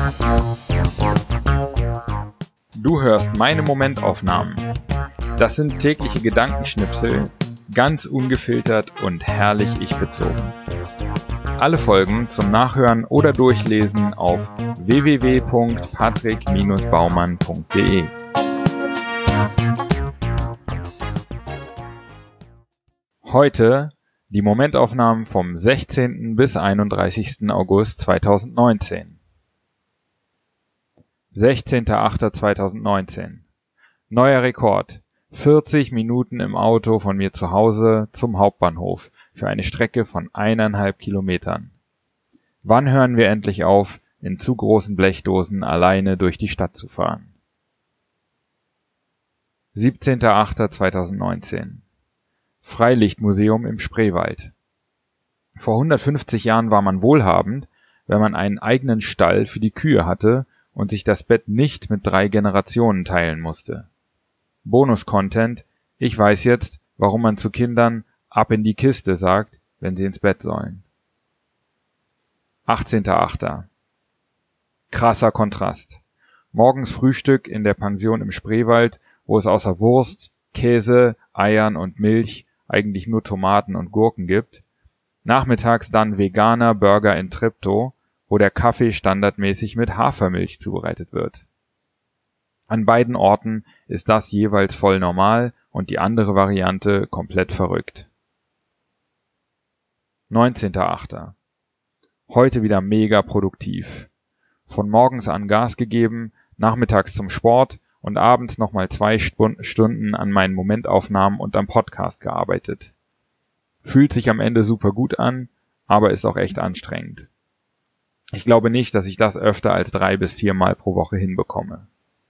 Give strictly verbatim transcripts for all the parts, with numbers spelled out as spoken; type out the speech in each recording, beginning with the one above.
Du hörst meine Momentaufnahmen. Das sind tägliche Gedankenschnipsel, ganz ungefiltert und herrlich ich-bezogen. Alle Folgen zum Nachhören oder Durchlesen auf w w w punkt patrick Bindestrich baumann punkt d e. Heute die Momentaufnahmen vom sechzehnten bis einunddreißigsten August zweitausendneunzehn. sechzehnter achter zweitausendneunzehn. Neuer Rekord. vierzig Minuten im Auto von mir zu Hause zum Hauptbahnhof für eine Strecke von eineinhalb Kilometern. Wann hören wir endlich auf, in zu großen Blechdosen alleine durch die Stadt zu fahren? siebzehnter achter zweitausendneunzehn. Freilichtmuseum im Spreewald. Vor hundertfünfzig Jahren war man wohlhabend, wenn man einen eigenen Stall für die Kühe hatte und sich das Bett nicht mit drei Generationen teilen musste. Bonus-Content: Ich weiß jetzt, warum man zu Kindern ab in die Kiste sagt, wenn sie ins Bett sollen. achtzehnter achter. Krasser Kontrast. Morgens Frühstück in der Pension im Spreewald, wo es außer Wurst, Käse, Eiern und Milch eigentlich nur Tomaten und Gurken gibt. Nachmittags dann veganer Burger in Treptow, wo der Kaffee standardmäßig mit Hafermilch zubereitet wird. An beiden Orten ist das jeweils voll normal und die andere Variante komplett verrückt. neunzehnter achter. Heute wieder mega produktiv. Von morgens an Gas gegeben, nachmittags zum Sport und abends nochmal zwei Stunden an meinen Momentaufnahmen und am Podcast gearbeitet. Fühlt sich am Ende super gut an, aber ist auch echt anstrengend. Ich glaube nicht, dass ich das öfter als drei bis viermal pro Woche hinbekomme.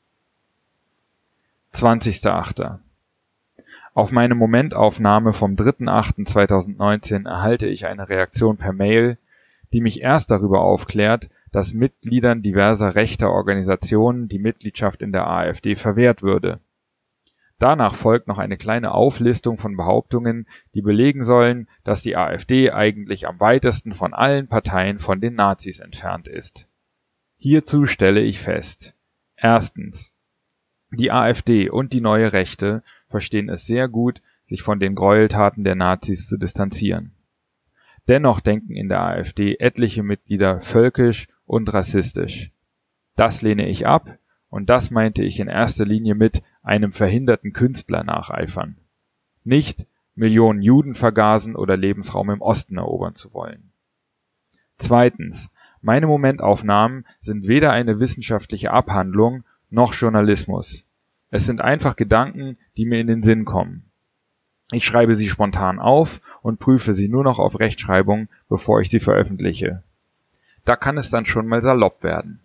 zwanzigster achter. Auf meine Momentaufnahme vom dritter achter zweitausendneunzehn erhalte ich eine Reaktion per Mail, die mich erst darüber aufklärt, dass Mitgliedern diverser rechter Organisationen die Mitgliedschaft in der AfD verwehrt würde. Danach folgt noch eine kleine Auflistung von Behauptungen, die belegen sollen, dass die AfD eigentlich am weitesten von allen Parteien von den Nazis entfernt ist. Hierzu stelle ich fest: Erstens. Die AfD und die Neue Rechte verstehen es sehr gut, sich von den Gräueltaten der Nazis zu distanzieren. Dennoch denken in der AfD etliche Mitglieder völkisch und rassistisch. Das lehne ich ab, und das meinte ich in erster Linie mit einem verhinderten Künstler nacheifern. Nicht Millionen Juden vergasen oder Lebensraum im Osten erobern zu wollen. Zweitens. Meine Momentaufnahmen sind weder eine wissenschaftliche Abhandlung noch Journalismus. Es sind einfach Gedanken, die mir in den Sinn kommen. Ich schreibe sie spontan auf und prüfe sie nur noch auf Rechtschreibung, bevor ich sie veröffentliche. Da kann es dann schon mal salopp werden.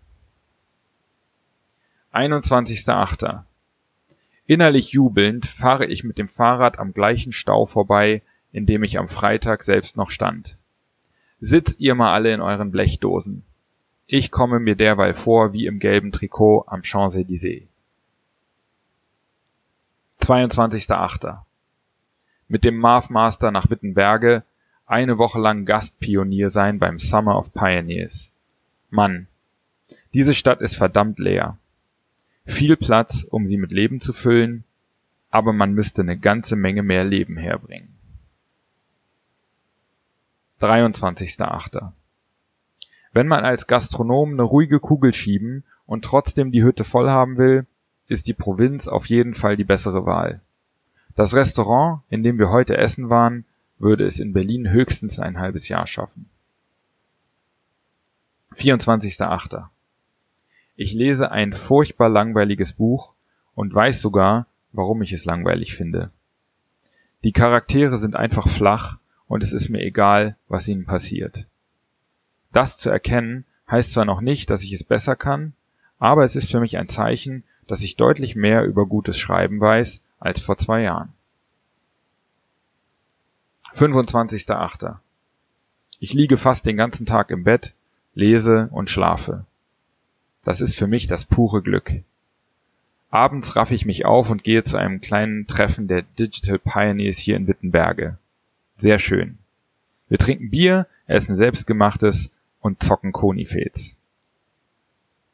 einundzwanzigster achter. Innerlich jubelnd fahre ich mit dem Fahrrad am gleichen Stau vorbei, in dem ich am Freitag selbst noch stand. Sitzt ihr mal alle in euren Blechdosen. Ich komme mir derweil vor wie im gelben Trikot am Champs-Élysées. zweiundzwanzigster achter. Mit dem Math Master nach Wittenberge, eine Woche lang Gastpionier sein beim Summer of Pioneers. Mann, diese Stadt ist verdammt leer. Viel Platz, um sie mit Leben zu füllen, aber man müsste eine ganze Menge mehr Leben herbringen. dreiundzwanzigster achter. Wenn man als Gastronom eine ruhige Kugel schieben und trotzdem die Hütte voll haben will, ist die Provinz auf jeden Fall die bessere Wahl. Das Restaurant, in dem wir heute essen waren, würde es in Berlin höchstens ein halbes Jahr schaffen. vierundzwanzigster achter. Ich lese ein furchtbar langweiliges Buch und weiß sogar, warum ich es langweilig finde. Die Charaktere sind einfach flach und es ist mir egal, was ihnen passiert. Das zu erkennen, heißt zwar noch nicht, dass ich es besser kann, aber es ist für mich ein Zeichen, dass ich deutlich mehr über gutes Schreiben weiß als vor zwei Jahren. fünfundzwanzigster achter. Ich liege fast den ganzen Tag im Bett, lese und schlafe. Das ist für mich das pure Glück. Abends raffe ich mich auf und gehe zu einem kleinen Treffen der Digital Pioneers hier in Wittenberge. Sehr schön. Wir trinken Bier, essen Selbstgemachtes und zocken Konifets.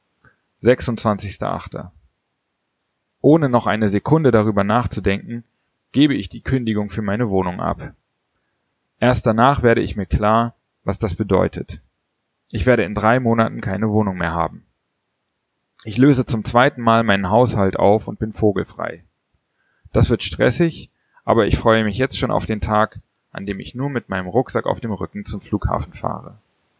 sechsundzwanzigster achter Ohne noch eine Sekunde darüber nachzudenken, gebe ich die Kündigung für meine Wohnung ab. Erst danach werde ich mir klar, was das bedeutet. Ich werde in drei Monaten keine Wohnung mehr haben. Ich löse zum zweiten Mal meinen Haushalt auf und bin vogelfrei. Das wird stressig, aber ich freue mich jetzt schon auf den Tag, an dem ich nur mit meinem Rucksack auf dem Rücken zum Flughafen fahre.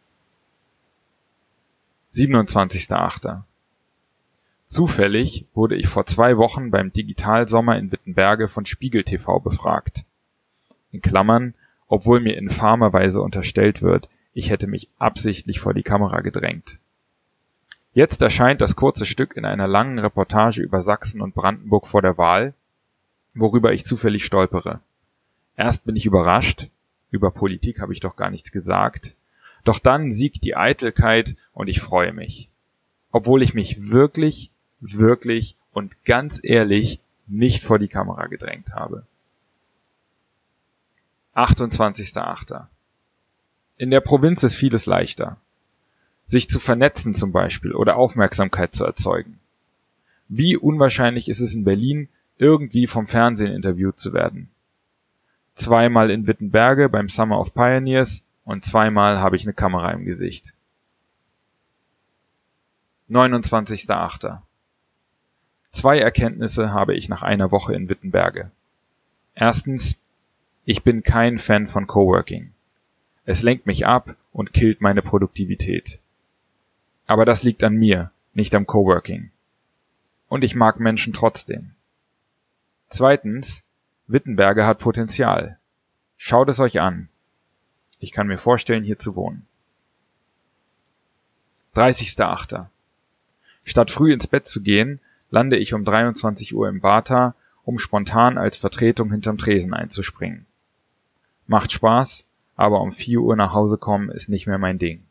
siebenundzwanzigster achter Zufällig wurde ich vor zwei Wochen beim Digitalsommer in Wittenberge von Spiegel T V befragt. In Klammern, obwohl mir infamerweise unterstellt wird, ich hätte mich absichtlich vor die Kamera gedrängt. Jetzt erscheint das kurze Stück in einer langen Reportage über Sachsen und Brandenburg vor der Wahl, worüber ich zufällig stolpere. Erst bin ich überrascht, über Politik habe ich doch gar nichts gesagt, doch dann siegt die Eitelkeit und ich freue mich. Obwohl ich mich wirklich, wirklich und ganz ehrlich nicht vor die Kamera gedrängt habe. achtundzwanzigster achter In der Provinz ist vieles leichter. Sich zu vernetzen zum Beispiel oder Aufmerksamkeit zu erzeugen. Wie unwahrscheinlich ist es in Berlin, irgendwie vom Fernsehen interviewt zu werden. Zweimal in Wittenberge beim Summer of Pioneers und zweimal habe ich eine Kamera im Gesicht. neunundzwanzigster achter Zwei Erkenntnisse habe ich nach einer Woche in Wittenberge. Erstens, ich bin kein Fan von Coworking. Es lenkt mich ab und killt meine Produktivität. Aber das liegt an mir, nicht am Coworking. Und ich mag Menschen trotzdem. Zweitens, Wittenberge hat Potenzial. Schaut es euch an. Ich kann mir vorstellen, hier zu wohnen. dreißigster achter Statt früh ins Bett zu gehen, lande ich um dreiundzwanzig Uhr im Bata, um spontan als Vertretung hinterm Tresen einzuspringen. Macht Spaß, aber um vier Uhr nach Hause kommen ist nicht mehr mein Ding.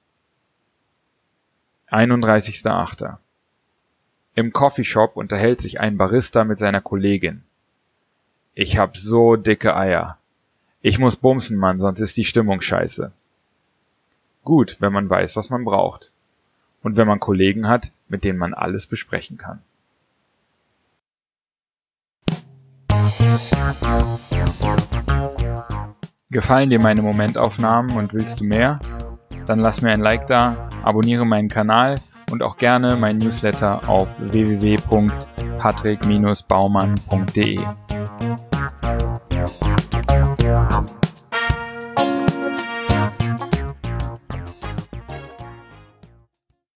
einunddreißigster achter Im Coffeeshop unterhält sich ein Barista mit seiner Kollegin. Ich hab so dicke Eier. Ich muss bumsen, Mann, sonst ist die Stimmung scheiße. Gut, wenn man weiß, was man braucht. Und wenn man Kollegen hat, mit denen man alles besprechen kann. Gefallen dir meine Momentaufnahmen und willst du mehr? Dann lass mir ein Like da, abonniere meinen Kanal und auch gerne meinen Newsletter auf w w w punkt patrick Bindestrich baumann punkt de.